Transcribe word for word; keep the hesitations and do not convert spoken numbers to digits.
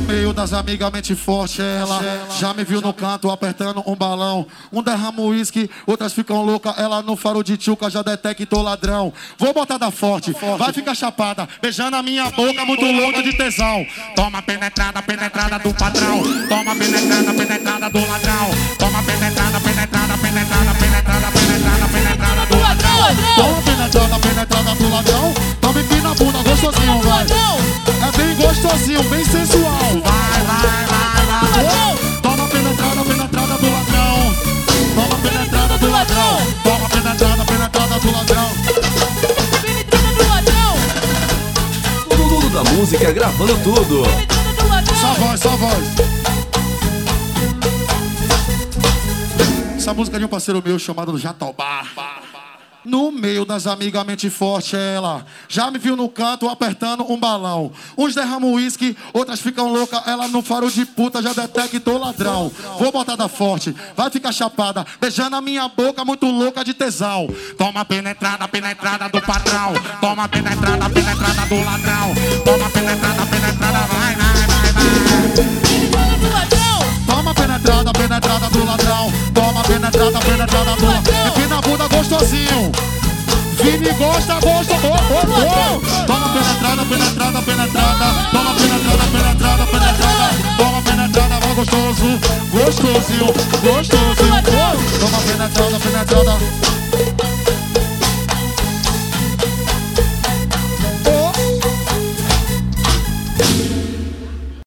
meio das amigas, mente forte, ela já me viu no canto apertando um balão. Um derrama o uísque, outras ficam loucas. Ela no faro de tchuca já detectou ladrão. Vou botar da forte, vai ficar chapada, beijando a minha boca, muito louca de tesão. Toma penetrada, penetrada do patrão. Toma penetrada, penetrada do ladrão. Toma penetrada, penetrada, penetrada, penetrada, penetrada, penetrada do ladrão. Toma penetrada, penetrada do ladrão. Toma empina a bunda, gostosinho, vai. É bem gostosinho, bem sensual. Vai, vai, vai, vai. Toma penetrada, penetrada do ladrão. Toma penetrada do ladrão. Toma penetrada, penetrada do ladrão. Penetrada do ladrão. Todo mundo da música gravando tudo. Penetrada do ladrão. Só voz, só voz. Essa música é de um parceiro meu chamado Jatobá. No meio das amigas, mente forte, ela já me viu no canto apertando um balão. Uns derramam uísque, outras ficam loucas. Ela no faro de puta já detectou ladrão. Vou botar da forte, vai ficar chapada, beijando a minha boca, muito louca de tesão. Toma penetrada, penetrada do patrão. Toma penetrada, penetrada do ladrão. Toma penetrada, penetrada, vai, vai, vai, vai. Penetrada do ladrão. Toma penetrada, penetrada do ladrão. Toma penetrada, penetrada do ladrão. Empina a bunda gostosinho. Vini gosta, gosta, oh, oh, oh. Toma penetrada, penetrada, penetrada. Toma penetrada, penetrada, penetrada. Toma penetrada, vai gostoso. Gostosinho, gostosinho. Toma penetrada, penetrada.